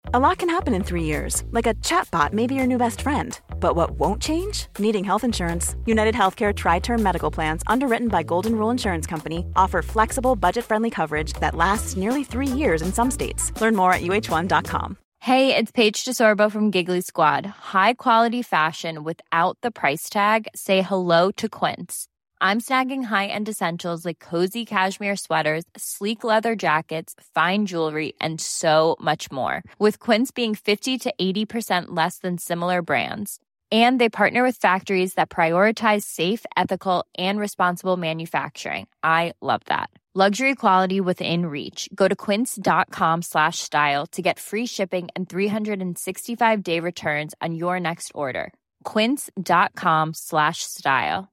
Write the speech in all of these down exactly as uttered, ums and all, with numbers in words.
A lot can happen in three years, like a chatbot may be your new best friend. But what won't change? Needing health insurance. United Healthcare Tri-Term Medical Plans, underwritten by Golden Rule Insurance Company, offer flexible, budget-friendly coverage that lasts nearly three years in some states. Learn more at U H one dot com. Hey, it's Paige DeSorbo from Giggly Squad. High quality fashion without the price tag. Say hello to Quince. I'm snagging high-end essentials like cozy cashmere sweaters, sleek leather jackets, fine jewelry, and so much more. With Quince being fifty to eighty percent less than similar brands. And they partner with factories that prioritize safe, ethical, and responsible manufacturing. I love that. Luxury quality within reach. Go to quince.com slash style to get free shipping and three sixty-five day returns on your next order. Quince.com slash style.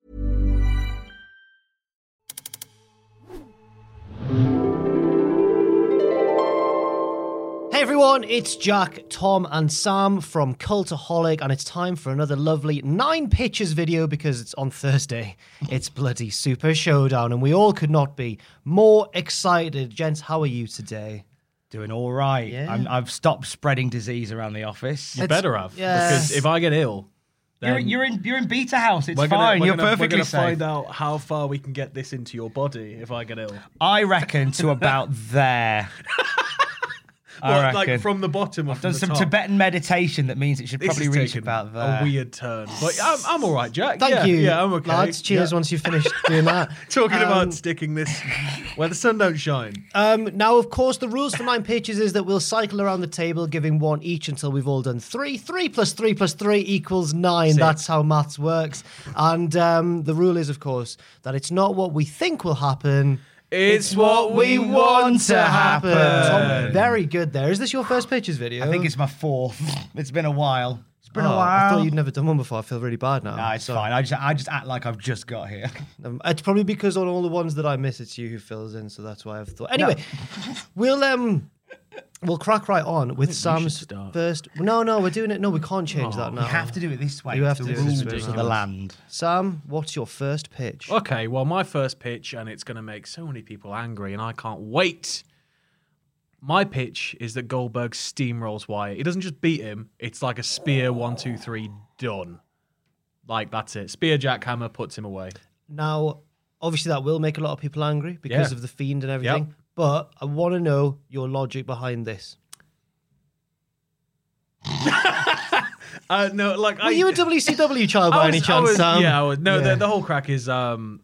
Hey everyone, it's Jack, Tom and Sam from Cultaholic, and it's time for another lovely Nine Pitches video because it's on Thursday. It's bloody Super Showdown and we all could not be more excited. Gents, how are you today? Doing all right. Yeah. I'm, I've stopped spreading disease around the office. You better have. Yeah. Because if I get ill, You're, then you're in you're in beta house. It's we're fine. Gonna, we're you're gonna, perfectly we're gonna safe. find out how far we can get this into your body if I get ill. I reckon to about there. I Well, reckon. like from the bottom or I've from done the some top? Tibetan meditation that means it should This probably is reach taking about there. a weird turn. But I'm, I'm all right, Jack. Thank yeah, you, Yeah, I'm okay. lads. Cheers Yeah. once you've finished doing that. Talking Um, about sticking this where the sun don't shine. Um, now, of course, the rules for Nine Pitches is that we'll cycle around the table, giving one each until we've all done three. Three plus three plus three equals nine. Six. That's how maths works. And um, the rule is, of course, that it's not what we think will happen. It's what we want to happen. Tom, very good there. Is this your first Pitches video? I think it's my fourth. It's been a while. It's been Oh, a while. I thought you'd never done one before. I feel really bad now. Nah, it's So- fine. I just I just act like I've just got here. Um, it's probably because on all the ones that I miss, it's you who fills in, so that's why I've thought. Anyway, we'll um, we'll crack right on with Sam's start. first. No, no, we're doing it. No, we can't change that now. You have to do it this way. You It's have the to do it this rules way, of the right. land. Sam, what's your first pitch? Okay, well, my first pitch, and it's going to make so many people angry, and I can't wait. My pitch is that Goldberg steamrolls Wyatt. He doesn't just beat him, it's like a spear, one, two, three, done. Like, that's it. Spear, jackhammer, puts him away. Now, obviously, that will make a lot of people angry because Yeah. of the Fiend and everything. Yep. But I want to know your logic behind this. Uh, no, like, Were I... you a W C W child by I any was- I chance, was- Sam? Yeah, I was, no, Yeah. The, the whole crack is, um,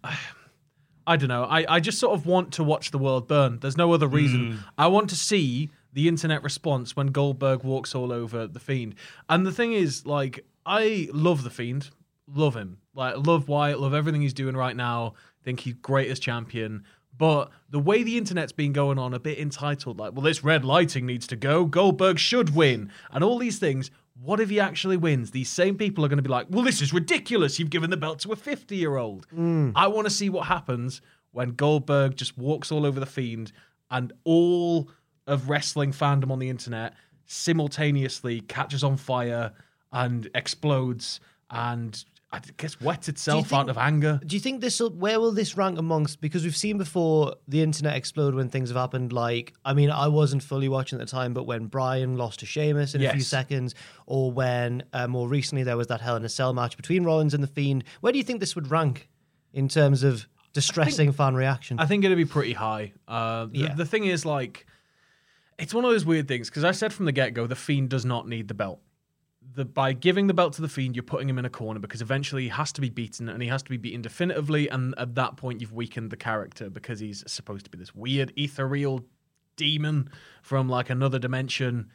I don't know. I, I just sort of want to watch the world burn. There's no other reason. I want to see the internet response when Goldberg walks all over the Fiend. And the thing is, like, I love the Fiend, love him, like, love Wyatt, love everything he's doing right now. Think he's great as champion. But the way the internet's been going on, a bit entitled, like, well, this red lighting needs to go. Goldberg should win, and all these things. What if he actually wins? These same people are going to be like, well, this is ridiculous. You've given the belt to a fifty-year-old. I want to see what happens when Goldberg just walks all over the Fiend and all of wrestling fandom on the internet simultaneously catches on fire and explodes and I guess wets itself think- out of anger. Do you think this will, where will this rank amongst, because we've seen before the internet explode when things have happened, like, I mean, I wasn't fully watching at the time, but when Bryan lost to Sheamus in a few Yes. seconds, or when uh, more recently there was that Hell in a Cell match between Rollins and The Fiend, where do you think this would rank in terms of distressing fan reaction? I think it'd be pretty high. Uh, the, Yeah. the thing is, like, it's one of those weird things, because I said from the get-go, The Fiend does not need the belt. The, by giving the belt to The Fiend, you're putting him in a corner because eventually he has to be beaten, and he has to be beaten definitively, and at that point you've weakened the character because he's supposed to be this weird ethereal demon from like another dimension.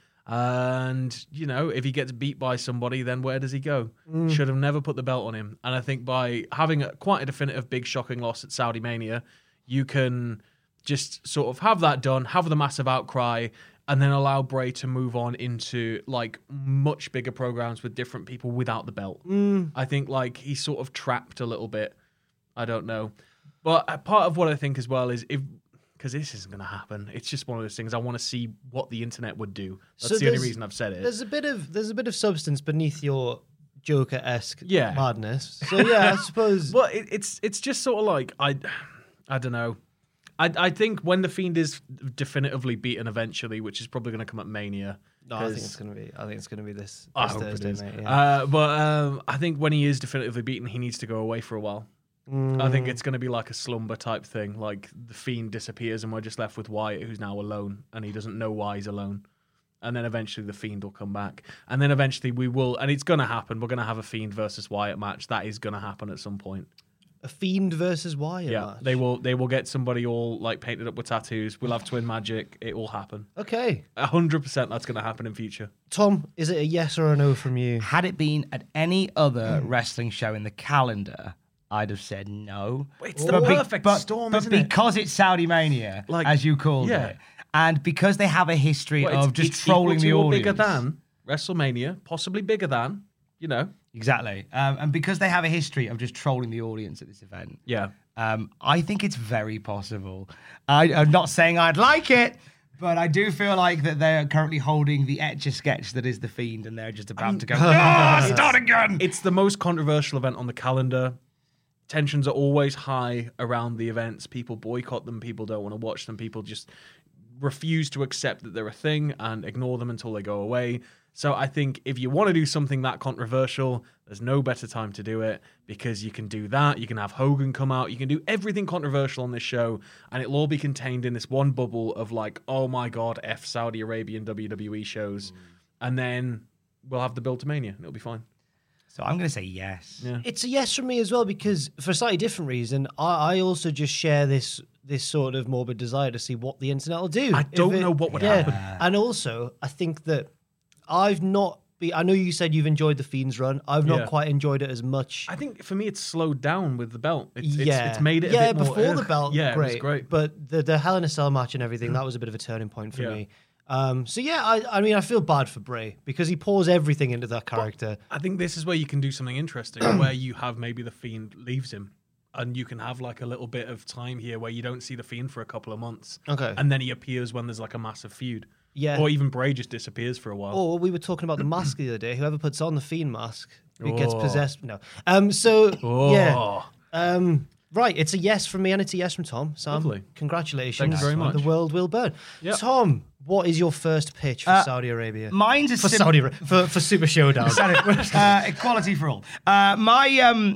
And, you know, if he gets beat by somebody, then where does he go? Should have never put the belt on him. And I think by having a, quite a definitive big shocking loss at Saudi Mania, you can just sort of have that done, have the massive outcry, and then allow Bray to move on into like much bigger programs with different people without the belt. Mm. I think like he's sort of trapped a little bit. I don't know. But uh, part of what I think as well is if, because this isn't going to happen. It's just one of those things. I want to see what the internet would do. That's So the only there's- reason I've said it. There's a bit of there's a bit of substance beneath your Joker-esque Yeah. madness. So yeah, I suppose. Well, it, it's it's just sort of like I, I don't know. I I think when the Fiend is definitively beaten eventually, which is probably going to come at Mania, No, I think it's gonna be. I think it's gonna be this, I this hope it Thursday, is. mate. Yeah. Uh, but um, I think when he is definitively beaten, he needs to go away for a while. Mm. I think it's going to be like a slumber type thing. Like the Fiend disappears and we're just left with Wyatt, who's now alone, and he doesn't know why he's alone. And then eventually the Fiend will come back. And then eventually we will, and it's going to happen. We're going to have a Fiend versus Wyatt match. That is going to happen at some point. A Fiend versus Wyatt Yeah, match. they will. They will get somebody all like painted up with tattoos. We'll have twin magic. It will happen. Okay, A hundred percent. That's going to happen in future. Tom, is it a yes or a no from you? Had it been at any other wrestling show in the calendar, I'd have said no. It's the But be- perfect but, storm, but isn't it? because it's Saudi Mania, Like, as you called yeah. it, and because they have a history Well, it's- of just it's equal trolling to the or audience, bigger than WrestleMania, possibly bigger than. You know. exactly, um, and because they have a history of just trolling the audience at this event, Yeah. um, I think it's very possible. I, I'm not saying I'd like it, but I do feel like that they are currently holding the Etch-a-Sketch that is the Fiend, and they're just about to go, no, start again! It's the most controversial event on the calendar. Tensions are always high around the events. People boycott them. People don't want to watch them. People just refuse to accept that they're a thing and ignore them until they go away. So I think if you want to do something that controversial, there's no better time to do it, because you can do that. You can have Hogan come out. You can do everything controversial on this show, and it'll all be contained in this one bubble of like, oh my God, F Saudi Arabian W W E shows. Mm. And then we'll have the build to Mania, and it'll be fine. So I'm going to say yes. Yeah. It's a yes from me as well, because for a slightly different reason, I, I also just share this this sort of morbid desire to see what the internet will do. I If don't it- know what would yeah. happen. And also, I think that I've not be. I know you said you've enjoyed the Fiend's run. I've not Yeah. quite enjoyed it as much. I think for me, it's slowed down with the belt. It's, it's, yeah, it's made it yeah. a bit more, before the ugh. belt, yeah, great, it was great. But the the Hell in a Cell match and everything, that was a bit of a turning point for Yeah. me. Um, so yeah, I, I mean, I feel bad for Bray because he pours everything into that character. I think this is where you can do something interesting, where you have maybe the Fiend leaves him, and you can have like a little bit of time here where you don't see the Fiend for a couple of months. Okay. And then he appears when there's like a massive feud. Yeah. Or even Bray just disappears for a while. Or we were talking about the mask the other day. Whoever puts on the Fiend mask, it gets Oh. possessed. No. Um. So Oh. yeah. Um. Right. It's a yes from me and it's a yes from Tom. Sam, Lovely. congratulations. Thank you very much. The world will burn. Yep. Tom, what is your first pitch for Uh, Saudi Arabia? Mine's a for sim- Saudi Ara- for for Super Showdown. uh, equality for all. Uh, my um,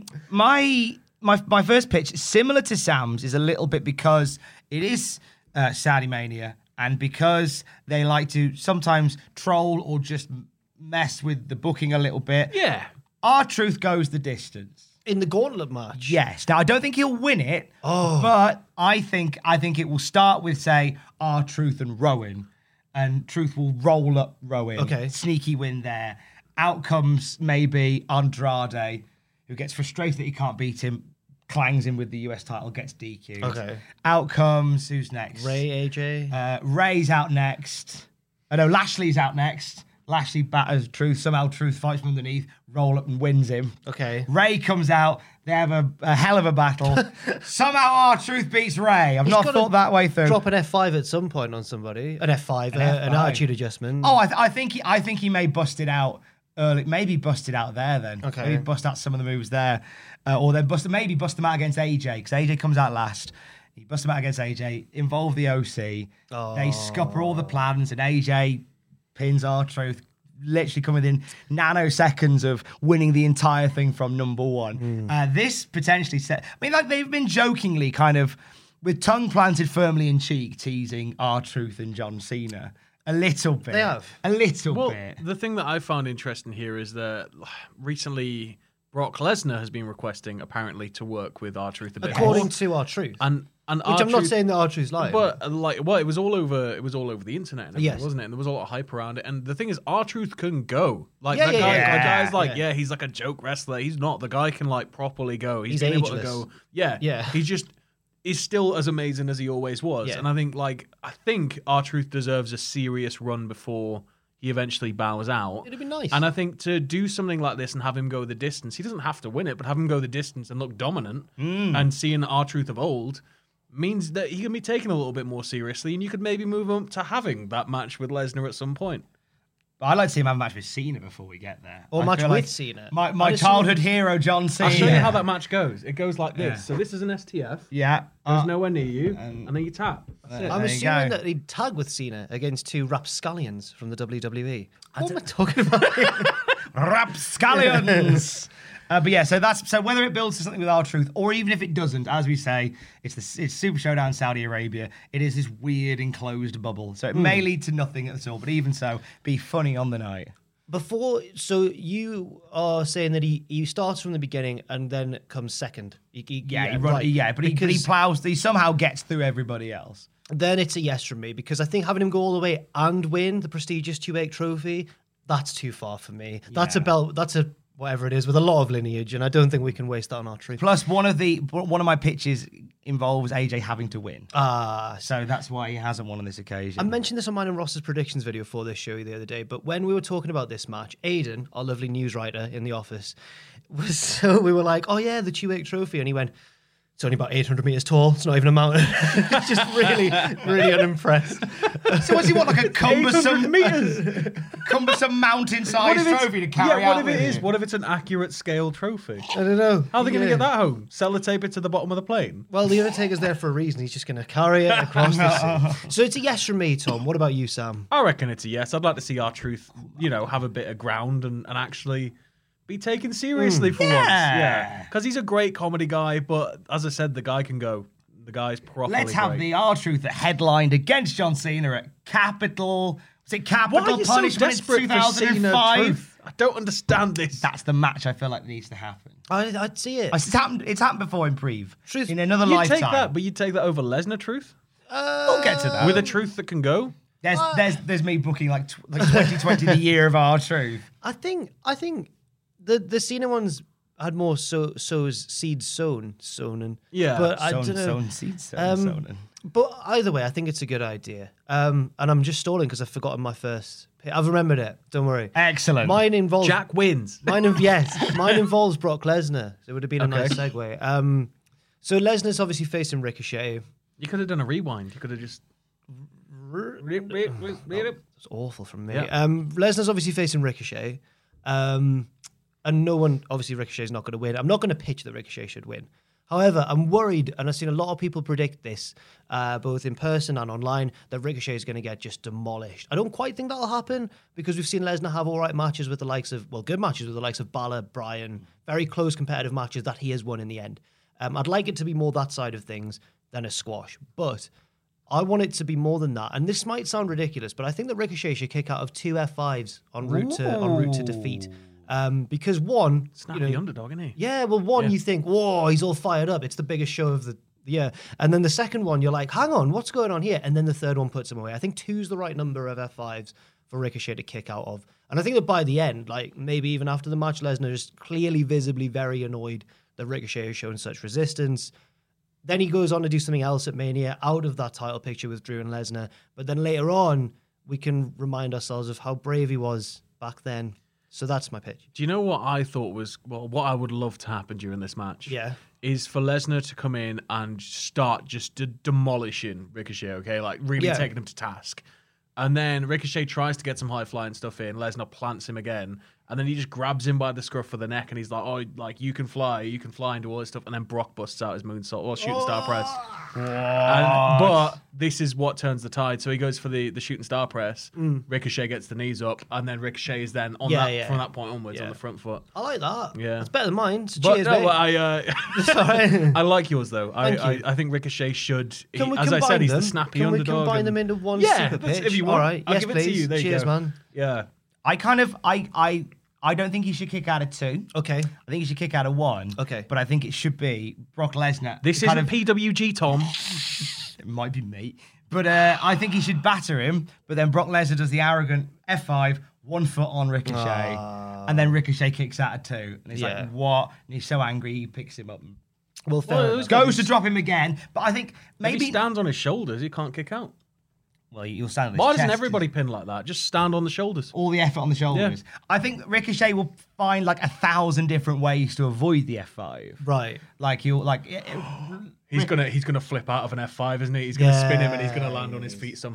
my my my first pitch, similar to Sam's, is a little bit because it is uh, Saudi Mania, and because they like to sometimes troll or just mess with the booking a little bit. yeah. R-Truth goes the distance. In the gauntlet match. Yes. Now I don't think he'll win it. Oh. But I think I think it will start with, say, R-Truth and Rowan, and Truth will roll up Rowan. Okay. Sneaky win there. Out comes maybe Andrade, who gets frustrated that he can't beat him, clangs him with the U S title, gets D Q'd. Okay. Out comes who's next? Ray A J. Uh, Ray's out next. Oh no, Lashley's out next. Lashley batters Truth. Somehow Truth fights from underneath, roll up and wins him. Okay. Ray comes out. They have a, a hell of a battle. Somehow R-Truth beats Ray. I've He's not gotta thought that way through. Drop an F five at some point on somebody. An F five, An uh, F an five. attitude adjustment. Oh, I, th- I think he, I think he may bust it out early. Maybe bust it out there then. Okay. Maybe bust out some of the moves there, uh, or then bust maybe bust them out against A J because A J comes out last. He busts them out against A J. Involve the O C. Oh. They scupper all the plans, and A J pins R-Truth. Literally come within nanoseconds of winning the entire thing from number one. Hmm. Uh, this potentially set. I mean, like they've been jokingly kind of with tongue planted firmly in cheek, teasing R-Truth and John Cena a little bit. They have. A little Well, bit. the thing that I found interesting here is that recently Brock Lesnar has been requesting apparently to work with R-Truth a bit According more. to our truth. And and Which I'm not R-Truth saying that our truth's lying. But uh, like, well, it was all over. It was all over the internet, and everything, Yes. wasn't it? And there was a lot of hype around it. And the thing is, R-Truth couldn't go. Like Yeah, that yeah, guy, yeah. the guy's like, Yeah. yeah. he's like a joke wrestler. He's not. The guy can like properly go. He's, He's been able to ageless. go. Yeah, Yeah. He's just is still as amazing as he always was. Yeah. And I think like I think R-Truth deserves a serious run before he eventually bows out. It'd be nice. And I think to do something like this and have him go the distance, he doesn't have to win it, but have him go the distance and look dominant and seeing R-Truth of old means that he can be taken a little bit more seriously, and you could maybe move him to having that match with Lesnar at some point. I'd like to see him have a match with Cena before we get there. Or I match feel with like Cena. My, my I'd assume- childhood hero, John Cena. I'll show you how that match goes. It goes like this. Yeah. So this is an S T F. Yeah. Goes Uh, nowhere near you, and, then you tap. That's it. I'm There you assuming go. that he'd tag with Cena against two rapscallions from the W W E. What am I talking about here? Rapscallions. Uh, but yeah, so that's so whether it builds to something with R-Truth, or even if it doesn't, as we say, it's the it's Super Showdown Saudi Arabia. It is this weird enclosed bubble, so it may lead to nothing at all. But even so, be funny on the night. Before, so you are saying that he, he starts from the beginning and then comes second. He, he, Yeah, he run, right. yeah, but he, but he Because plows. He somehow gets through everybody else. then it's a yes from me because I think having him go all the way and win the prestigious two-weight trophy, that's too far for me. That's a Yeah. belt. That's a whatever it is with a lot of lineage, and I don't think we can waste that on our truth. Plus, one of the one of my pitches involves A J having to win, Ah, so that's why he hasn't won on this occasion. I mentioned this on mine and Ross's predictions video for this show the other day, but when we were talking about this match, Aidan, our lovely news writer in the office, was so we were like, "Oh yeah, the two-weight trophy," and he went, "It's only about eight hundred meters tall. It's not even a mountain." Just really, really unimpressed. So what's he want, like a cumbersome meters. cumbersome mountain-sized What if it's- trophy to carry yeah, out? what if with it is? him? What if it's an accurate scale trophy? I don't know. How are they going to Yeah. get that home? Sellotape it to the bottom of the plane? Well, the Undertaker's there for a reason. He's just going to carry it across the sea. So it's a yes from me, Tom. What about you, Sam? I reckon it's a yes. I'd like to see R-Truth, you know, have a bit of ground and, and actually be taken seriously for once. Yeah. Yeah. Because he's a great comedy guy, but as I said, the guy can go. The guy's properly Let's have great. the R-Truth that headlined against John Cena at Capital. Was it Why Capital are you so Punishment desperate in for Cena two thousand five? truth? I don't understand this. That's the match I feel like needs to happen. I, I'd see it. It's happened. It's happened before in Preve. Truth- In another You'd lifetime. take that, but you'd take that over Lesnar truth? we'll get to that. With a truth that can go? There's, there's, there's me booking like, tw- like twenty twenty, the year of R-Truth. I think I think the the Cena ones had more so so's seeds sown sown and Yeah. but I Sown- don't know. sown seeds, sown- Um, sown. But either way, I think it's a good idea. Um, and I'm just stalling because I've forgotten my first. pick. I've remembered it. Don't worry. Excellent. Mine involves Jack wins. Mine of yes, mine involves Brock Lesnar. So it would have been a Okay. nice segue. Um, so Lesnar's obviously facing Ricochet. You could have done a rewind. You could have just. It's awful from me. Yeah. Um, Lesnar's obviously facing Ricochet, um, and no one obviously Ricochet's not going to win. I'm not going to pitch that Ricochet should win. However, I'm worried, and I've seen a lot of people predict this, uh, both in person and online, that Ricochet is going to get just demolished. I don't quite think that'll happen because we've seen Lesnar have all right matches with the likes of, well, good matches with the likes of Balor, Bryan, very close competitive matches that he has won in the end. Um, I'd like it to be more that side of things than a squash, but I want it to be more than that. And this might sound ridiculous, but I think that Ricochet should kick out of two F fives en route to en route to defeat. Um, because one, Snap you know, the underdog, isn't he? yeah, well, one, you think, whoa, he's all fired up. It's the biggest show of the year. And then the second one, you're like, hang on, what's going on here? And then the third one puts him away. I think two's the right number of F fives for Ricochet to kick out of. And I think that by the end, like maybe even after the match, Lesnar is clearly, visibly very annoyed that Ricochet has shown such resistance. Then he goes on to do something else at Mania out of that title picture with Drew and Lesnar. But then later on, we can remind ourselves of how brave he was back then. So that's my pitch. Do you know what I thought was, well, what I would love to happen during this match? Yeah. Is for Lesnar to come in and start just de- demolishing Ricochet, okay? Like really Yeah. taking him to task. And then Ricochet tries to get some high flying stuff in. Lesnar plants him again. And then he just grabs him by the scruff of the neck and he's like, oh, like you can fly, you can fly and do all this stuff. And then Brock busts out his moonsault or shooting star press. And, but this is what turns the tide. So he goes for the, the shooting star press. Ricochet gets the knees up. And then Ricochet is then on Yeah, that yeah. from that point onwards Yeah. on the front foot. I like that. Yeah. It's better than mine. So But cheers, no, mate. I, uh, Sorry. I like yours though. I, Thank you. I I think Ricochet should. he- Can we as I combine said, he's them? the snappy Can we underdog. combine and- them into one yeah, super that's- pitch? if you want. All right. I'll Yes, give it please. to you. There you Cheers, go. man. Yeah. I kind of, I, I, I don't think he should kick out of two. Okay. I think he should kick out of one. Okay. But I think it should be Brock Lesnar. This kind isn't of, P W G, Tom. It might be me. But uh, I think he should batter him. But then Brock Lesnar does the arrogant F five, one foot on Ricochet. And then Ricochet kicks out of two. And he's Yeah. like, what? And he's so angry, he picks him up and Well, fair Well, it enough. was goes to drop him again. But I think If maybe. he stands on his shoulders, he can't kick out. well, you'll stand on his Why doesn't chest. everybody pin like that? Just stand on the shoulders. All the effort on the shoulders. I think Ricochet will find like a thousand different ways to avoid the F five. Right. Like he'll like it- it- He's gonna he's gonna flip out of an F five, isn't he? He's gonna spin him and he's gonna land on his Yes. feet somehow.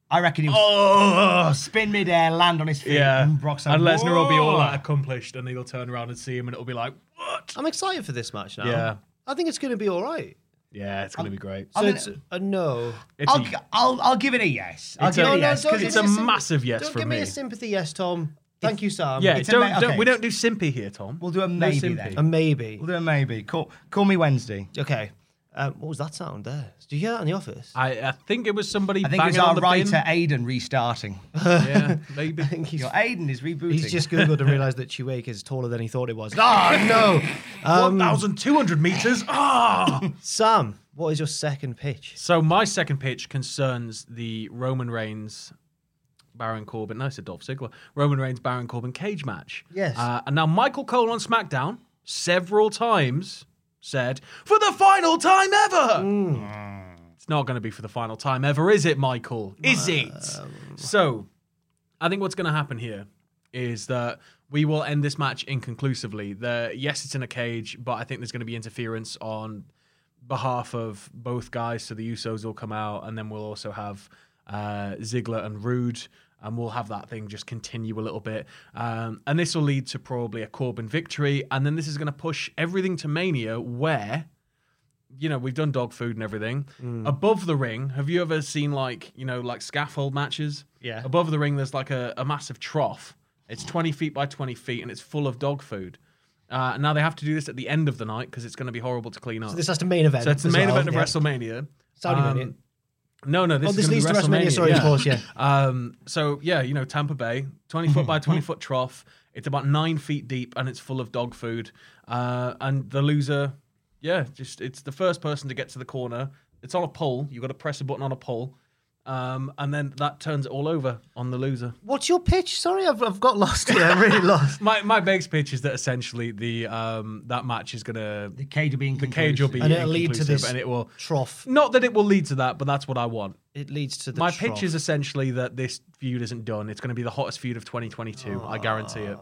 I reckon he was oh, spin midair, land on his feet. Yeah. And Brock's like, and Lesnar will be all "Whoa." that accomplished, and he'll turn around and see him, and it'll be like, what? I'm excited for this match now. Yeah. I think it's going to be all right. Yeah, it's going to be great. So I'm it's gonna- a no. It's I'll, a, I'll, I'll give it a yes. I'll It's give a- it a no, yes. don't 'cause give it's me a a sim- massive yes Don't from give me me. a sympathy yes, Tom. Thank you, Sam. Yeah, It's a don't, ma- don't, okay. we don't do simpy here, Tom. We'll do a No maybe simpy. then. A maybe. We'll do a maybe. Call, call me Wednesday. Okay. Um, what was that sound there? Did you hear that in the office? I, I think it was somebody I think banging it's our on the writer bin. Aiden restarting. Yeah, maybe. I think he's, Your Aiden is rebooting. he's just Googled and realised that Chiwake is taller than he thought it was. Oh, no. Um, one thousand two hundred meters. Ah! Sam, what is your second pitch? So my second pitch concerns the Roman Reigns, Baron Corbin. No, I said Dolph Ziggler. Roman Reigns, Baron Corbin cage match. Yes. Uh, and now Michael Cole on SmackDown several times said, for the final time ever. It's not going to be for the final time ever, is it, Michael? Is it? So I think what's going to happen here is that we will end this match inconclusively. The, yes, it's in a cage, but I think there's going to be interference on behalf of both guys. So the Usos will come out, and then we'll also have uh, Ziggler and Rude, and we'll have that thing just continue a little bit. Um, and this will lead to probably a Corbin victory, and then this is going to push everything to Mania, where, you know, we've done dog food and everything. Above the ring, have you ever seen, like, you know, like scaffold matches? Yeah. Above the ring, there's like a, a massive trough. It's twenty feet by twenty feet, and it's full of dog food. Uh, and now they have to do this at the end of the night because it's going to be horrible to clean up. So this has to main event. So it's the as main well, event of yeah. WrestleMania. Saudi Um, Mania. No, no, this Oh, is this going leads to to be WrestleMania. Sorry, yeah. of course, yeah. Um, so yeah, you know, Tampa Bay, twenty foot by twenty foot trough. It's about nine feet deep, and it's full of dog food. Uh, and the loser, yeah, just it's the first person to get to the corner. It's on a pole. You've got to press a button on a pole, um, and then that turns it all over on the loser. What's your pitch? Sorry, I've, I've got lost here. I'm really lost. My my base pitch is that essentially the um, that match is gonna The cage will be the cage will be And it'll lead to inconclusive, this and it will trough. not that it will lead to that, but that's what I want. It leads to the My trough. pitch is essentially that this feud isn't done. It's going to be the hottest feud of twenty twenty-two. I guarantee it.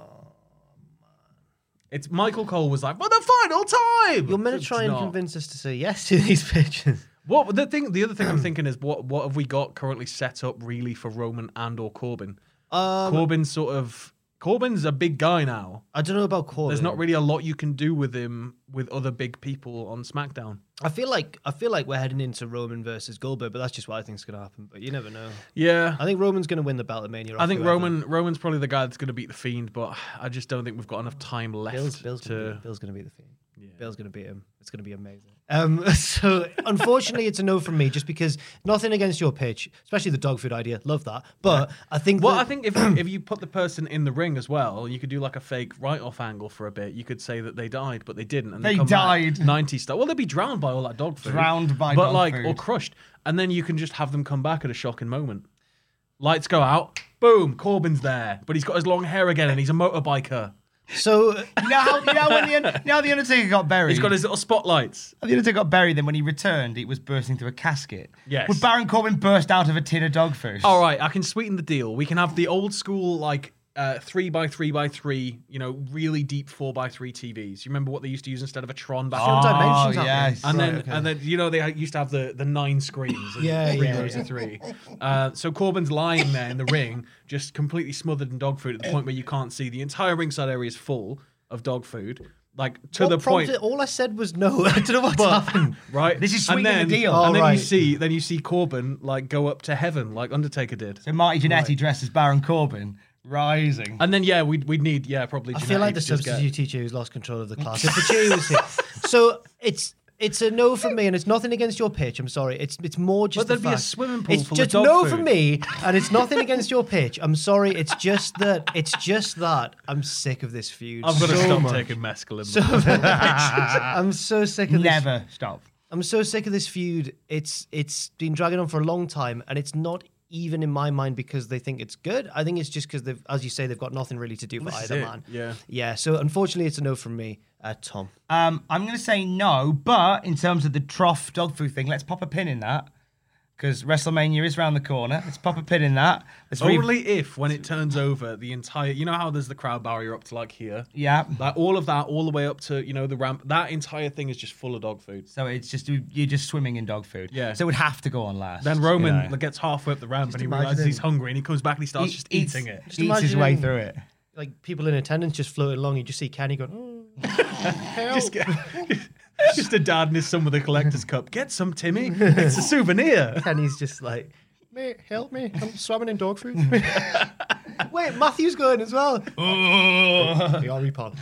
It's Michael Cole was like, for the final time. You're meant to It's try and not. convince us to say yes to these pitches. What the thing? The other thing I'm thinking is what what have we got currently set up really for Roman and or Corbin? Um, Corbin's sort of Corbin's a big guy now. I don't know about Corbin. There's not really a lot you can do with him with other big people on SmackDown. I feel like I feel like we're heading into Roman versus Goldberg, but that's just what I think is going to happen. But you never know. Yeah. I think Roman's going to win the belt at Mania. I off think whoever. Roman Roman's probably the guy that's going to beat the Fiend, but I just don't think we've got enough time left Bill's, Bill's to. gonna beat, Bill's going to beat the Fiend. Bill's going to beat him. It's going to be amazing. Um, so unfortunately, it's a no from me, just because nothing against your pitch, especially the dog food idea. Love that, but I think. Well, that- I think if if you put the person in the ring as well, you could do like a fake write-off angle for a bit. You could say that they died, but they didn't, and they, They come back died. ninety style. Well, they'd be drowned by all that dog food. Drowned by but dog like food. or crushed, and then you can just have them come back at a shocking moment. Lights go out, boom, Corbin's there, but he's got his long hair again, and he's a motorbiker. so. You know how, you know when the, Un- you know how the Undertaker got buried? He's got his little spotlights. The Undertaker got buried, then when he returned, it was bursting through a casket. Yes. Would Baron Corbin burst out of a tin of dog food? All right, I can sweeten the deal. We can have the old school, like, uh, three by three by three, you know, really deep four by three T Vs. You remember what they used to use instead of a Tron back Different then? dimensions, Oh, aren't yes. they? And Right, then, okay. and then, you know, they used to have the, the nine screens. and Yeah, three yeah, rows yeah. of three. Uh, so Corbin's lying there in the ring, just completely smothered in dog food at the point where you can't see. The entire ringside area is full of dog food, like to What the point. prompted- All I said was no. I don't know what's happened. Right, This is and sweetening then, the deal. And Oh, then you right. see, then you see Corbin like go up to heaven, like Undertaker did. So Marty Jannetty dressed as Baron Corbin, rising. And then yeah, we'd we'd need yeah probably. I feel like the Jannetty to just get- substitute teacher who's lost control of the class. If the Cherry was here, so it's it's a no from me, and it's nothing against your pitch. I'm sorry. It's it's more just. But there'd the be a fact- swimming pool It's full of just dog no food. from me, and it's nothing against your pitch. I'm sorry. It's just that. It's just that I'm sick of this feud. I'm gonna so stop much. taking mescaline. So I'm so sick of this. Never stop. I'm so sick of this feud. It's it's been dragging on for a long time, and it's not even in my mind because they think it's good. I think it's just because they've, as you say, they've got nothing really to do for This is either it, man. yeah. yeah. So unfortunately, it's a no from me, uh, Tom. Um, I'm going to say no, but in terms of the trough dog food thing, let's pop a pin in that. because WrestleMania is round the corner. Let's pop a pin in that. Let's re- Only if, when it turns over, the entire, you know how there's the crowd barrier up to like here? Yeah. Like all of that, all the way up to, you know, the ramp, that entire thing is just full of dog food. So it's just, you're just swimming in dog food. Yeah. So it would have to go on last. Then Roman you know. gets halfway up the ramp and he imagine realizes him. he's hungry and he comes back and he starts He just eats- eating it. Eats his imagine way him. through it. Like people in attendance just floating along, you just see Kenny going, oh, help. Just, get, just a dad and his son with a collector's cup. Get some, Timmy. It's a souvenir. Kenny's just like, mate, help me. I'm swimming in dog food. Wait, Matthew's going as well. Oh, The Ori pod.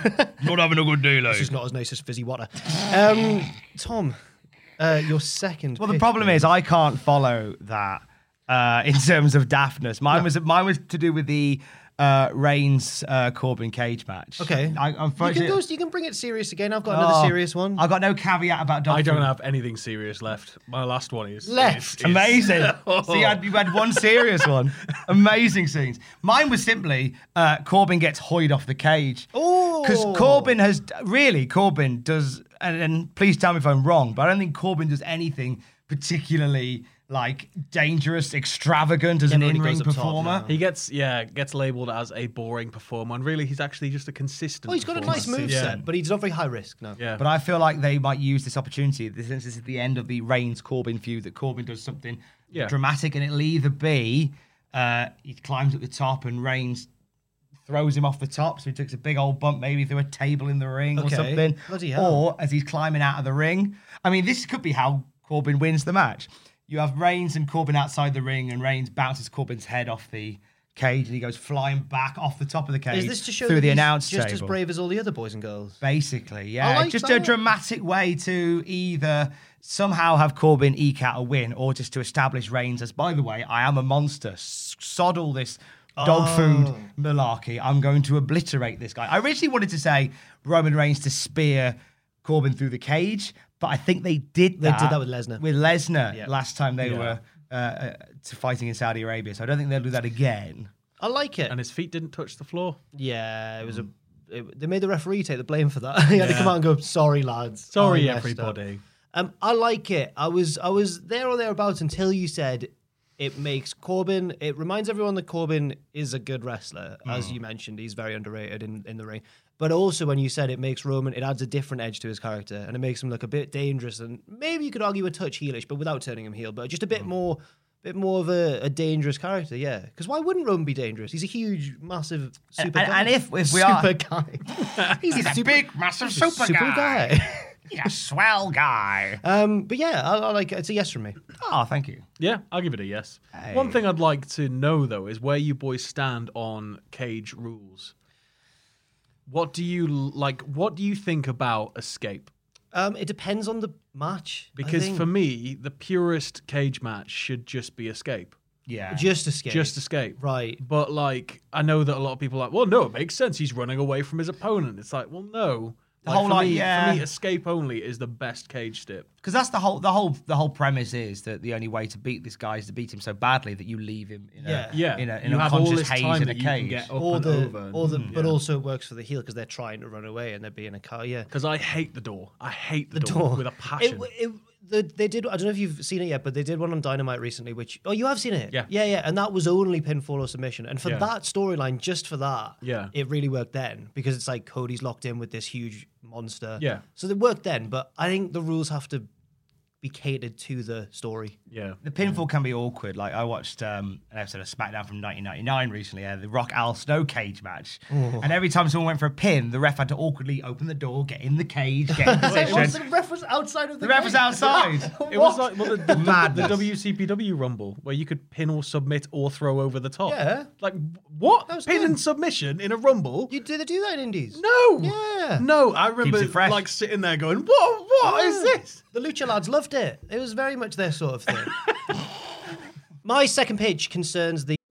not having a good day, This is not as nice as fizzy water. Um, Tom, uh, your second. Well, the pick, problem mate. is I can't follow that uh, in terms of daftness. Mine was mine was to do with the uh, Reigns uh, Corbin cage match. Okay. I, You can, unfortunately, go, you can bring it serious again. I've got another Oh, serious one. I got no caveat about dog I don't food. have anything serious left. My last one is Left. is- is- Amazing. See, you had, you had one serious one. Amazing scenes. Mine was simply uh, Corbin gets hoyed off the cage. Oh. Because Corbin has, really, Corbin does, and, and please tell me if I'm wrong, but I don't think Corbin does anything particularly like dangerous, extravagant as Never an really in-ring goes up top, performer. no. He gets yeah gets labelled as a boring performer, and really he's actually just a consistent. Oh, he's got a nice performer. moveset, Yeah. but he's not very high risk. No. Yeah. But I feel like they might use this opportunity, since this is the end of the Reigns-Corbin feud, that Corbin does something Yeah. dramatic, and it'll either be uh, he climbs at the top and Reigns throws him off the top, so he takes a big old bump, maybe through a table in the ring Okay. or something. Bloody hell. Or as he's climbing out of the ring. I mean, this could be how Corbin wins the match. You have Reigns and Corbin outside the ring, and Reigns bounces Corbin's head off the cage, and he goes flying back off the top of the cage Is this to show through that the he's announce just table. as brave as all the other boys and girls? Basically, yeah. I like just that. a dramatic way to either somehow have Corbin eke out a win, or just to establish Reigns as, by the way, I am a monster. S- Sod all this dog Oh. food malarkey. I'm going to obliterate this guy. I originally wanted to say Roman Reigns to spear Corbin through the cage, but I think they did They that. did that with Lesnar. With Lesnar Yeah. last time they Yeah. were uh, uh, to fighting in Saudi Arabia. So I don't think they'll do that again. I like it. and his feet didn't touch the floor. Yeah, it was a. It, they made the referee take the blame for that. He had to come out and go, "Sorry, lads. Sorry, I messed up." everybody. Um, I like it. I was I was there or thereabouts until you said it makes Corbin. It reminds everyone that Corbin is a good wrestler, as you mentioned. He's very underrated in, in the ring. But also when you said it makes Roman, it adds a different edge to his character, and it makes him look a bit dangerous, and maybe you could argue a touch heelish, but without turning him heel. But just a bit more, bit more of a, a dangerous character. Yeah, because why wouldn't Roman be dangerous? He's a huge, massive super And- guy. and if- if we super are- guy, he's, He's a a super, big, massive he's a super super guy. guy. He's a swell guy. um, but yeah, I, I like it. It's a yes from me. Oh, thank you. Yeah, I'll give it a yes. Hey. One thing I'd like to know though is where you boys stand on cage rules. What do you like? What do you think about escape? Um, it depends on the match. I Because think. for me, the purest cage match should just be escape. Yeah. just escape, Just escape. right. But like, I know that a lot of people are like, well, no, it makes sense. He's running away from his opponent. It's like, well, no. The Like, whole, for, like, me, yeah. for me, escape only is the best cage stip. Because that's the whole, the whole, the whole premise is that the only way to beat this guy is to beat him so badly that you leave him in Yeah. a, Yeah, in a, in you a have all conscious this haze time in a that you can cage. get up Or and the, over. or the, Mm, but yeah. also it works for the heel because they're trying to run away and they're being a car. Yeah, Because I hate the door. I hate the, the door, door with a passion. It, it, the, they did. I don't know if you've seen it yet, but they did one on Dynamite recently. Which oh, you have seen it? Yeah. yeah, yeah. And that was only pinfall or submission. And for Yeah. that storyline, just for that, Yeah. it really worked then because it's like Cody's locked in with this huge monster. Yeah. so it worked then. But I think the rules have to be catered to the story. yeah. The pinfall can be awkward. Like I watched um, an episode of SmackDown from nineteen ninety-nine recently, uh, the Rock Al Snow cage match, and every time someone went for a pin, the ref had to awkwardly open the door, get in the cage, get in position. the ref was outside of The ref was outside. It was like well, the, the, the, the Madness. W C P W Rumble where you could pin or submit or throw over the top. Yeah. Like what? That was Pin good. and submission in a Rumble? You did they do that in Indies? No. Yeah. No, I remember it fresh. like sitting there going, "What? What is Yeah. this?" The Lucha lads loved it. It was very much their sort of thing. My second pitch concerns the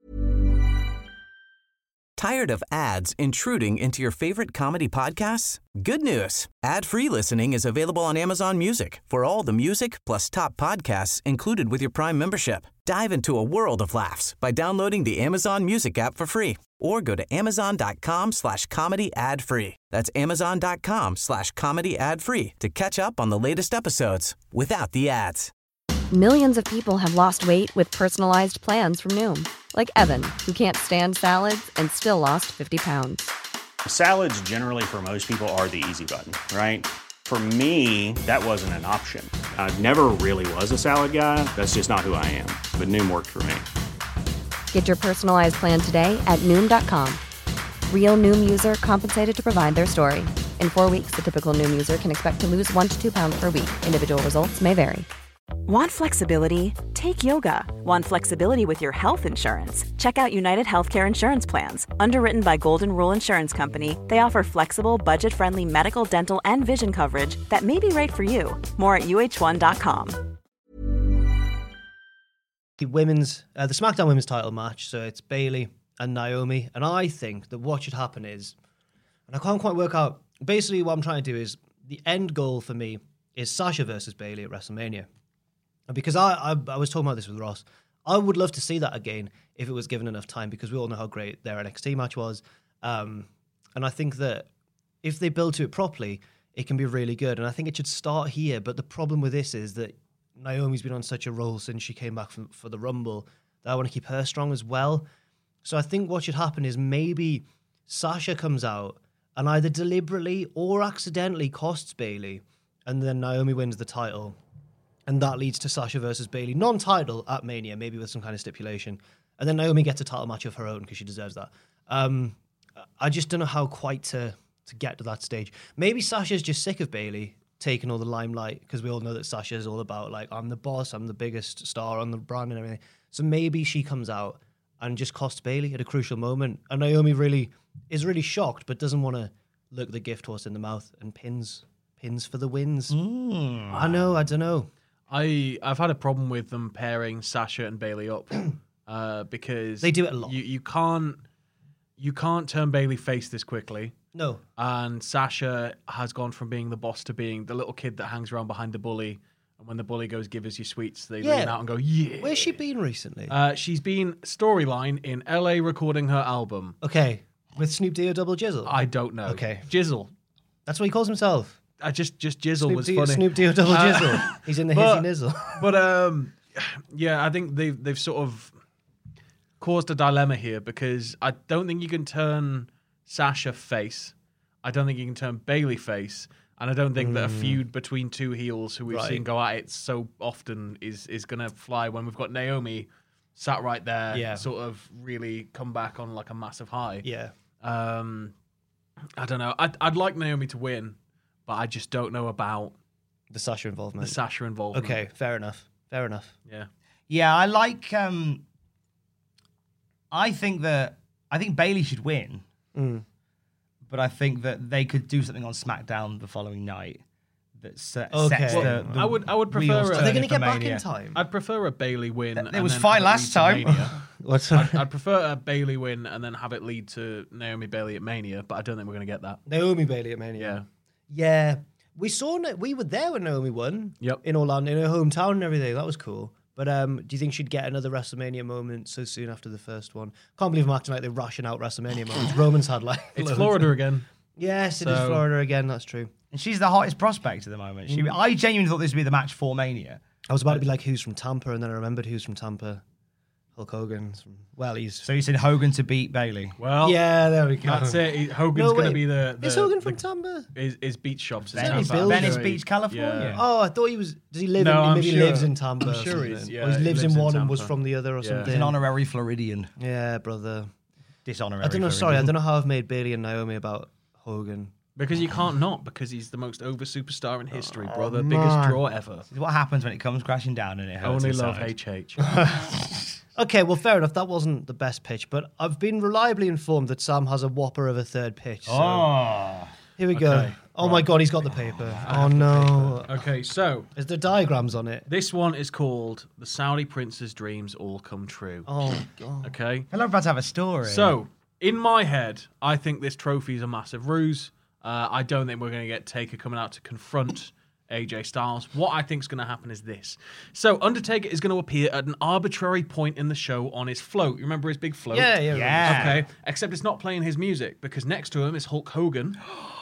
Tired of ads intruding into your favorite comedy podcasts? Good news. Ad-free listening is available on Amazon Music for all the music plus top podcasts included with your Prime membership. Dive into a world of laughs by downloading the Amazon Music app for free or go to amazon.com slash comedy ad free. That's amazon.com slash comedy ad free to catch up on the latest episodes without the ads. Millions of people have lost weight with personalized plans from Noom. Like Evan, who can't stand salads and still lost fifty pounds. Salads generally for most people are the easy button, right? For me, that wasn't an option. I never really was a salad guy. That's just not who I am. But Noom worked for me. Get your personalized plan today at Noom dot com. Real Noom user compensated to provide their story. In four weeks, the typical Noom user can expect to lose one to two pounds per week. Individual results may vary. Want flexibility? Take yoga. Want flexibility with your health insurance? Check out United Healthcare Insurance Plans. Underwritten by Golden Rule Insurance Company, they offer flexible, budget-friendly medical, dental, and vision coverage that may be right for you. More at U H one dot com. The women's, uh, the SmackDown Women's title match, so it's Bayley and Naomi, and I think that what should happen is, and I can't quite work out, basically what I'm trying to do is, the end goal for me is Sasha versus Bayley at WrestleMania. Because I, I I was talking about this with Ross, I would love to see that again if it was given enough time, because we all know how great their N X T match was. Um, and I think that if they build to it properly, it can be really good. And I think it should start here. But the problem with this is that Naomi's been on such a roll since she came back from, for the Rumble that I want to keep her strong as well. So I think what should happen is maybe Sasha comes out and either deliberately or accidentally costs Bayley, and then Naomi wins the title. And that leads to Sasha versus Bayley, non-title at Mania, maybe with some kind of stipulation. And then Naomi gets a title match of her own because she deserves that. Um, I just don't know how quite to, to get to that stage. Maybe Sasha's just sick of Bayley taking all the limelight, because we all know that Sasha's all about, like, I'm the boss, I'm the biggest star on the brand and everything. So maybe she comes out and just costs Bayley at a crucial moment. And Naomi really is really shocked, but doesn't want to look the gift horse in the mouth and pins pins for the wins. Mm. I know, I don't know. I, I've had a problem with them pairing Sasha and Bayley up uh, because they do it a lot. You, you can't you can't turn Bayley face this quickly. No. And Sasha has gone from being the boss to being the little kid that hangs around behind the bully. And when the bully goes, give us your sweets, they yeah. lean out and go, yeah. Where's she been recently? Uh, she's been storyline in L A recording her album. Okay. With Snoop D or Double Jizzle? I don't know. Okay. Jizzle. That's what he calls himself. I just just Jizzle Snoop was D, funny. Snoop D or Double Uh, Jizzle. He's in the but, hizzy nizzle. But um, yeah, I think they've they've sort of caused a dilemma here, because I don't think you can turn Sasha face. I don't think you can turn Bayley face, and I don't think mm. that a feud between two heels who we've right. seen go at it so often is is going to fly when we've got Naomi sat right there, yeah. sort of really come back on like a massive high. Yeah. Um, I don't know. I'd I'd like Naomi to win, but I just don't know about the Sasha involvement. The Sasha involvement. Okay, fair enough. Fair enough. Yeah. Yeah, I like. Um, I think that I think Bayley should win, mm. but I think that they could do something on SmackDown the following night that set, okay. sets well, the, the. I would. I would prefer. Are A, they going to get back in time? I'd prefer a Bayley win. It and was then fine have it last lead to time. Mania. What's I'd, I'd prefer a Bayley win and then have it lead to Naomi Bayley at Mania, but I don't think we're going to get that. Naomi Bayley at Mania. Yeah. Yeah. We saw. We were there when Naomi won. Yep. In Orlando, in her hometown and everything. That was cool. But um, do you think she'd get another WrestleMania moment so soon after the first one? Can't believe I'm acting like they're rushing out WrestleMania moments. Roman's had like It's loads. Florida again. Yes, it So- is Florida again. That's true. And she's the hottest prospect at the moment. She, I genuinely thought this would be the match for Mania. I was about to be like, who's from Tampa? And then I remembered who's from Tampa. Hulk Hogan's from, well, he's... So you said Hogan to beat Bayley. Well, yeah, there we go. that's it. He- Hogan's No, going to wait. be the, the Is Hogan the- from Tampa? His, his beach shops. in Venice Tampa. Beach. Venice Sure Beach, he- California. Yeah. Oh, I thought he was... Does he live No, in... I'm Maybe sure- he lives in Tampa I'm or sure something. he's- yeah, or he he lives, lives in in one and was Tampa. from the other or Yeah. something. He's an honorary Floridian. Yeah, brother. Dishonorary I don't know, Floridian. sorry, I don't know how I've made Bailey and Naomi about Hogan. Because you can't not, because he's the most over superstar in history, brother. Oh, man. Biggest draw ever. This is what happens when it comes crashing down and it hurts Only inside. love H H. Okay, well, fair enough. That wasn't the best pitch, but I've been reliably informed that Sam has a whopper of a third pitch. So Oh. here we go. Okay, Oh my God, he's got the paper. Oh no. Okay, so Is there diagrams on it? this one is called The Saudi Prince's Dreams All Come True. Oh God. Okay? I feel like we're about to have a story. So, in my head, I think this trophy is a massive ruse. Uh, I don't think we're going to get Taker coming out to confront A J Styles. What I think is going to happen is this. So, Undertaker is going to appear at an arbitrary point in the show on his float. You remember his big float? Yeah, yeah. Yeah. Okay, except it's not playing his music because next to him is Hulk Hogan.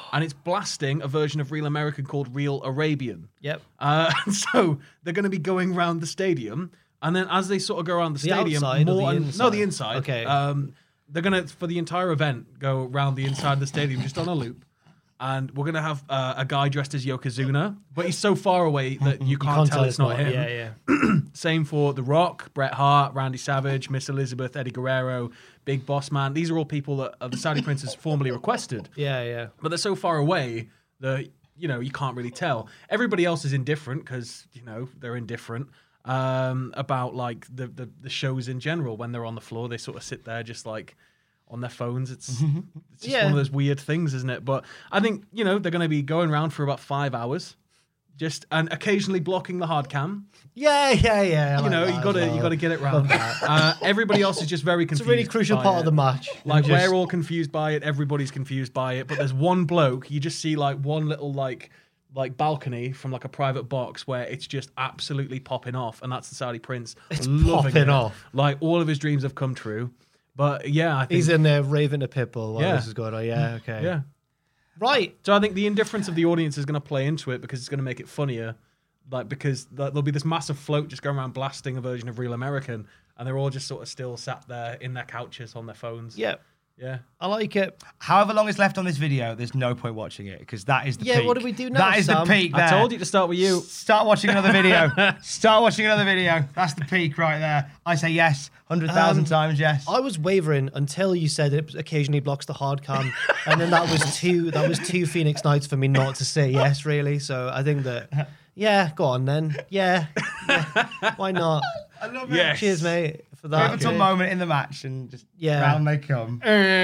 and it's blasting a version of Real American called Real Arabian. Yep. Uh, so they're going to be going around the stadium, and then as they sort of go around the, The stadium, outside or more the and- inside? no, the inside. Okay. Um, they're gonna for the entire event go around the inside of the stadium just on a loop, and we're gonna have uh, a guy dressed as Yokozuna, but he's so far away that you can't, tell it's not him. Yeah, yeah. Same for The Rock, Bret Hart, Randy Savage, Miss Elizabeth, Eddie Guerrero, Big Boss Man. These are all people that uh, the Saudi Prince has formally requested. Yeah, yeah. But they're so far away that, you know, you can't really tell. Everybody else is indifferent because, you know, they're indifferent um, about, like, the, the, the shows in general. When they're on the floor, they sort of sit there just, like, on their phones. It's, it's just Yeah. one of those weird things, isn't it? But I think, you know, they're going to be going around for about five hours. Just and occasionally blocking the hard cam. Yeah, yeah, yeah. I You like know, that you as gotta well. you gotta get it right. Uh, everybody else is just very It's confused. a really crucial by part it. of the match. Like Just- we're all confused by it. Everybody's confused by it. But there's one bloke. You just see like one little like like balcony from like a private box where it's just absolutely popping off, and that's the Saudi Prince. It's loving popping it. off. Like all of his dreams have come true. But yeah, I think He's in there raving to Pitbull while Yeah. this is going on. Yeah, okay. yeah. Right. So I think the indifference of the audience is going to play into it because it's going to make it funnier. Like because th- there'll be this massive float just going around blasting a version of Real American, and they're all just sort of still sat there in their couches on their phones. Yeah. yeah. I like it. However long is left on this video, there's no point watching it because that is the Yeah, peak. what do we do now, That is Sam? the peak there. I told you to start with you. Start watching another video. Start watching another video. That's the peak right there. I say yes, one hundred thousand Um, times yes. I was wavering until you said it occasionally blocks the hard cam, and then that was two. That was two Phoenix Nights for me not to say yes, really. So I think that, yeah, go on then. Yeah, yeah. Why not? I love Yes. Cheers, mate, for that. Pivotal moment in the match and just Yeah. round they come.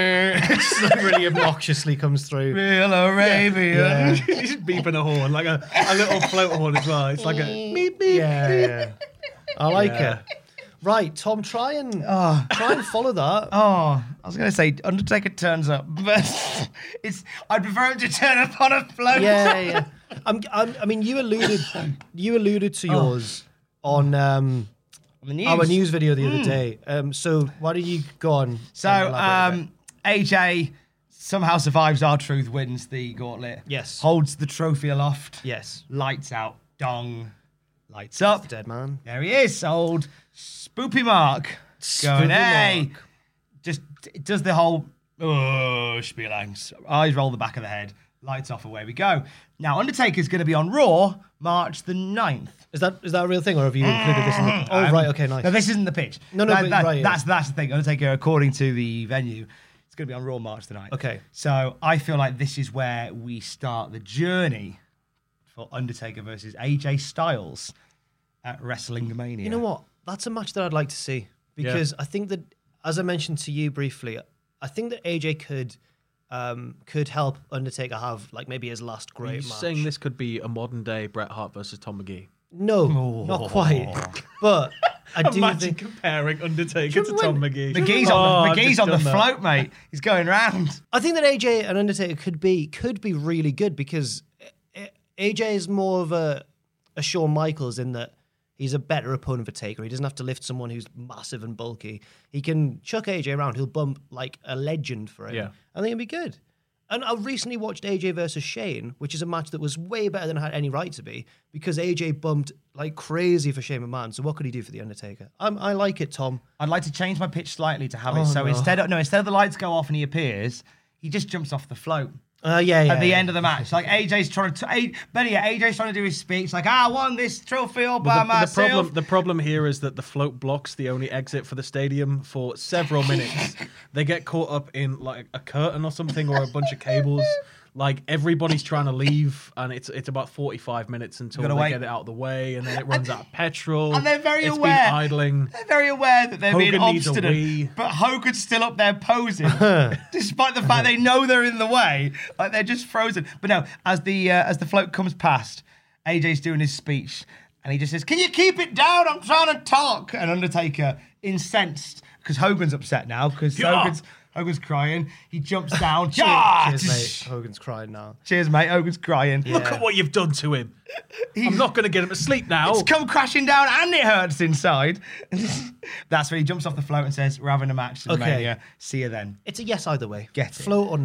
Just like really obnoxiously comes through. Real Arabian. Yeah. He's beeping a horn, like a, a little float horn as well. It's like a beep beep. Yeah, yeah. I like Yeah. it. Right, Tom, try and try and follow that. Oh, I was going to say Undertaker turns up, but it's. I'd prefer him to turn up on a float. Yeah, yeah. I'm, I'm, I mean, you alluded, you alluded to yours on um, On the news. our news video the other day. Um, so why don't you go on? So, and elaborate a bit? um, A J somehow survives. R-Truth wins the gauntlet. Yes. Holds the trophy aloft. yes, Lights out. Dong. Lights up. dead man. There he is. Old Spoopy Mark. Going, Spoopy hey. Mark. Just it does the whole oh, spielangs. Eyes roll the back of the head. Lights off, away we go. Now, Undertaker's going to be on Raw March the ninth. Is that is that a real thing, or have you included this in the? Oh, Um, right, okay, nice. No, this isn't the pitch. No, no, That- but that- right, yeah. that's that's the thing. Undertaker, according to the venue, it's going to be on Raw March the ninth. Okay. So I feel like this is where we start the journey for Undertaker versus A J Styles at Wrestling Mania. You know what? That's a match that I'd like to see because I think that, as I mentioned to you briefly, I think that A J could um, could help Undertaker have like maybe his last Are you great match. saying this could be a modern day Bret Hart versus Tom McGee? No, not quite. But I do Imagine think comparing Undertaker to Remember Tom when- McGee. McGee's Oh, on the, I've McGee's just on the done that. float, mate. He's going round. I think that A J and Undertaker could be could be really good because A- A J is more of a a Shawn Michaels in that he's a better opponent for Taker. He doesn't have to lift someone who's massive and bulky. He can chuck A J around. He'll bump like a legend for him. Yeah. I think it'd be good. And I recently watched A J versus Shane, which is a match that was way better than it had any right to be because A J bumped like crazy for Shane McMahon. So what could he do for the Undertaker? I'm, I like it, Tom. I'd like to change my pitch slightly to have it Oh, so no. instead of no, instead of the lights go off and he appears, he just jumps off the float. Uh, yeah, yeah. At the yeah. end of the match, like A J's trying to, A, better yet, A J's trying to do his speech, like I won this trophy all by But the, the myself. problem, the problem here is that the float blocks the only exit for the stadium for several minutes. They get caught up in like a curtain or something or a bunch of cables. Like everybody's trying to leave, and it's it's about forty-five minutes until they Gotta wait. get it out of the way, and then it runs out of petrol. And they're very It's aware. been idling. They're very aware that they're Hogan being needs a obstinate, wee. but Hogan's still up there posing, despite the fact they know they're in the way. Like they're just frozen. But no, as the uh, as the float comes past, A J's doing his speech, and he just says, "Can you keep it down? I'm trying to talk." And Undertaker, incensed, because Hogan's upset now, because Yeah. Hogan's Hogan's crying. He jumps down. Yeah! Cheers, mate. Hogan's crying now. Cheers, mate. Hogan's crying. Look at what you've done to him. I'm not going to get him to sleep now. It's come crashing down and it hurts inside. That's when he jumps off the float and says, "We're having a match. Okay. Mania. See you then." It's a yes either way. Get it. Float or not.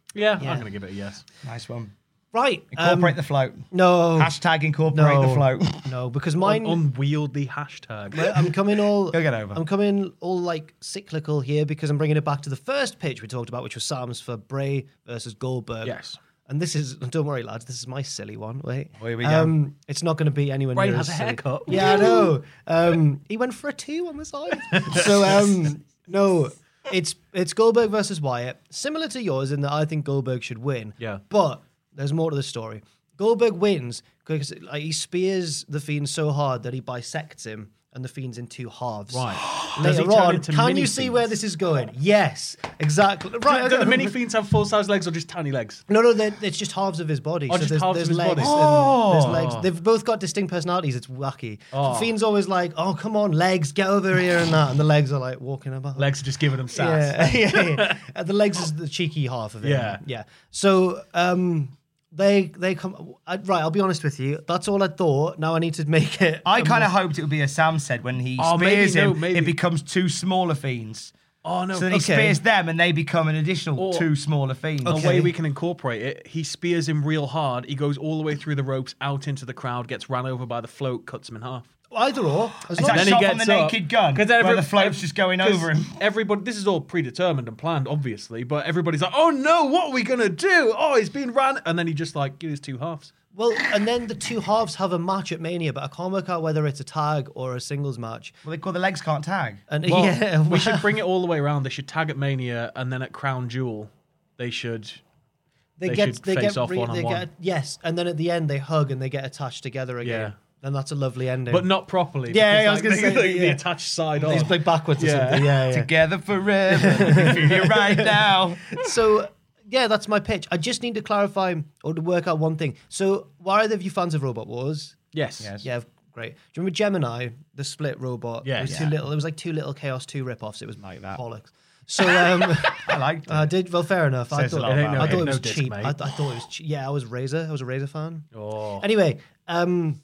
Yeah, Yeah. I'm going to give it a yes. Nice one. Right. Incorporate um, the float. No. Hashtag incorporate no, the float. No, because mine. Un- unwieldy hashtag. Well, I'm coming all. Go get over. I'm coming all like cyclical here because I'm bringing it back to the first pitch we talked about, which was Sam's for Bray versus Goldberg. Yes. And this is, don't worry, lads, this is my silly one. Wait. Here we go. Um, it's not going to be anywhere Bray near has as a silly. haircut. Yeah, I know. Um, he went for a two on the side. so, um, no, it's it's Goldberg versus Wyatt. Similar to yours in that I think Goldberg should win. Yeah. But there's more to the story. Goldberg wins because like, he spears the Fiend so hard that he bisects him, and the Fiend's in two halves. Right. Does he Later turn on, into can mini you see Fiends? where this is going? Yes, exactly. Right. Do, do okay. the mini fiends have full-size legs or just tiny legs? No, no, they're- it's just halves of his body. Oh, so just there's, halves there's of his legs body. and Oh. there's legs. They've both got distinct personalities. It's wacky. Oh. Fiend's always like, "Oh, come on, legs, get over here," and that, and the legs are like walking about. Legs are just giving them sass. Yeah, yeah, yeah. And the legs is the cheeky half of it. Yeah. yeah. So, um, they they come I, right. I'll be honest with you. That's all I thought. Now I need to make it. I a kind of more- hoped it would be as Sam said when he Oh, maybe, spears him, no, maybe. it becomes two smaller fiends. Oh, no. So then he Okay. spears them and they become an additional Or- two smaller fiends. A Okay. way we can incorporate it, he spears him real hard. He goes all the way through the ropes, out into the crowd, gets ran over by the float, cuts him in half. Either or. As It's long like as Then he shot from gets the up. naked gun, 'Cause where every- the float's just going 'Cause over him. Everybody, this is all predetermined and planned, obviously, but everybody's like, "Oh no, what are we gonna do? Oh, he's been ran," and then he just like gives his two halves. Well, and then the two halves have a match at Mania, but I can't work out whether it's a tag or a singles match. Well, they call the legs can't tag. And Well, yeah, we should bring it all the way around. They should tag at Mania, and then at Crown Jewel, they should. they should face off re- one on they one. get yes, and then at the end they hug and they get attached together again. Yeah. And that's a lovely ending. But not properly. Yeah, because, I was like, gonna the, say, the, the yeah. attached side on. He's played backwards or Yeah. something. Yeah, yeah. Together forever. You're right now. So yeah, that's my pitch. I just need to clarify or to work out one thing. So why are either of you fans of Robot Wars? Yes. Yes. Yeah, great. Do you remember Gemini, the split robot? Yeah. It was Yeah. too little. It was like two little Chaos two ripoffs. It was Like that. bollocks. So um, I liked it. I did well. Fair enough. I Says a thought, lot It ain't no I hit, thought it no was disc, cheap. mate. I, I thought it was cheap. Yeah, I was Razor. I was a Razor fan. Oh. Anyway, um,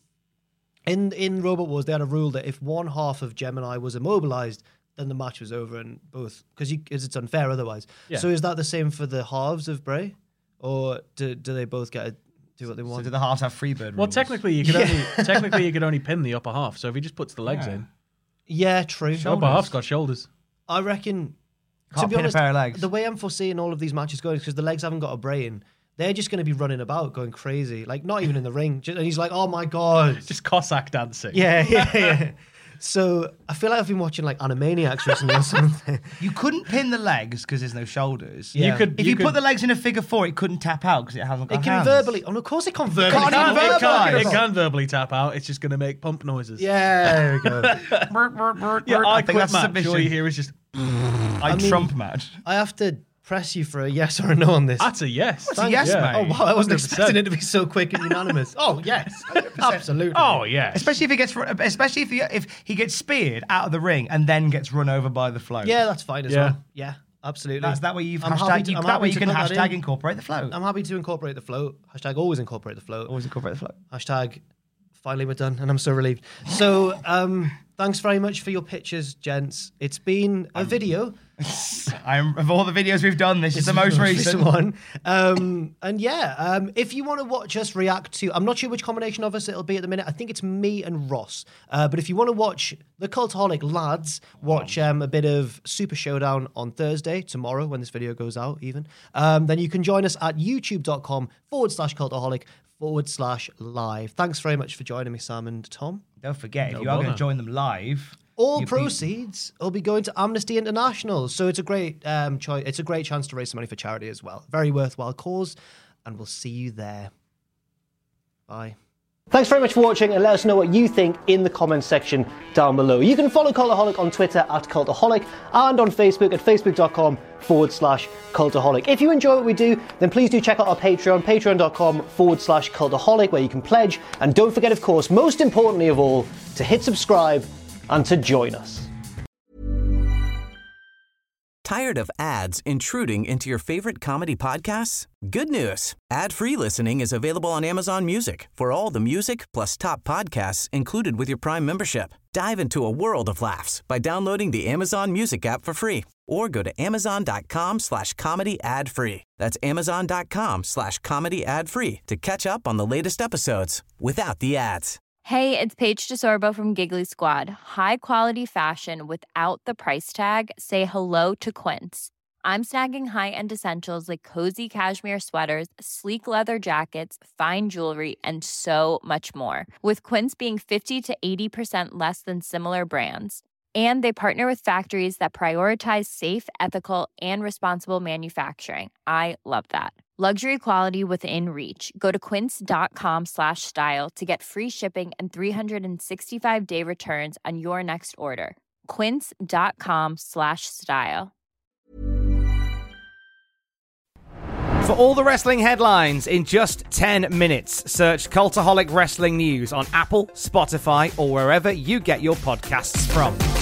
in in Robot Wars, they had a rule that if one half of Gemini was immobilized, then the match was over, and both because it's unfair otherwise. Yeah. So is that the same for the halves of Bray, or do do they both get to do what they So want? do the halves have Freebird Well, rules? technically, you could only technically you could only pin the upper half. So if he just puts the legs Yeah. in, yeah, true. the upper half's got shoulders. I reckon. Can't to be pin a honest, pair of legs. the way I'm foreseeing all of these matches going is because the legs haven't got a brain. They're just going to be running about, going crazy, like not even in the ring. Just, and he's like, "Oh my god!" Just Cossack dancing. Yeah, yeah, yeah. So I feel like I've been watching like Animaniacs recently or something. You couldn't pin the legs because there's no shoulders. Yeah. You could. If you, could, put the legs in a figure four, it couldn't tap out because it hasn't got It can hands. verbally. Oh, of course it can verbally. can't tap. even it, can, verbalise. it can verbally tap out. It's just going to make pump noises. Yeah, there we go. Yeah, I, I think quit that's a match. submission. All you hear is just. I, mean- Trump match. I have to press you for a yes or a no on this. That's a yes. It's a yes, Yeah. mate. Oh wow, I wasn't one hundred percent. expecting it to be so quick and unanimous. Oh yes, absolutely. Oh yeah. Especially if he gets, especially if he, if he gets speared out of the ring and then gets run over by the float. yeah, that's fine as Yeah. well. Yeah, absolutely. that's that way you've I'm happy hashtag. to- you, I'm that happy way you to can put that hashtag in. incorporate the float. I'm happy to incorporate the float. Hashtag always incorporate the float. Always incorporate the float. Hashtag finally we're done, and I'm so relieved. So, um, thanks very much for your pictures, gents. It's been a video. I'm of all the videos we've done, this is the most recent one. Um, and yeah, um, if you want to watch us react to, I'm not sure which combination of us it'll be at the minute. I think it's me and Ross. Uh, but if you want to watch the Cultaholic lads, watch um, a bit of Super Showdown on Thursday, tomorrow when this video goes out, even. Um, then you can join us at youtube.com forward slash Cultaholic forward slash live. Thanks very much for joining me, Sam and Tom. Don't forget, No if you are going to bother. join them live, All you'll be- proceeds will be going to Amnesty International, so it's a great um, choice. It's a great chance to raise some money for charity as well. Very worthwhile cause, and we'll see you there. Bye. Thanks very much for watching, and let us know what you think in the comments section down below. You can follow Cultaholic on Twitter at Cultaholic and on Facebook at facebook.com forward slash Cultaholic. If you enjoy what we do, then please do check out our Patreon, patreon.com forward slash Cultaholic, where you can pledge. And don't forget, of course, most importantly of all, to hit subscribe and to join us. Tired of ads intruding into your favorite comedy podcasts? Good news. Ad-free listening is available on Amazon Music for all the music plus top podcasts included with your Prime membership. Dive into a world of laughs by downloading the Amazon Music app for free or go to amazon.com slash comedy ad free. That's amazon.com slash comedy ad free to catch up on the latest episodes without the ads. Hey, it's Paige DeSorbo from Giggly Squad. High quality fashion without the price tag. Say hello to Quince. I'm snagging high-end essentials like cozy cashmere sweaters, sleek leather jackets, fine jewelry, and so much more. With Quince being fifty to eighty percent less than similar brands. And they partner with factories that prioritize safe, ethical, and responsible manufacturing. I love that. Luxury quality within reach. Go to quince.com slash style to get free shipping and three sixty-five day returns on your next order. Quince.com slash style. For all the wrestling headlines in just ten minutes, search Cultaholic Wrestling News on Apple, Spotify, or wherever you get your podcasts from.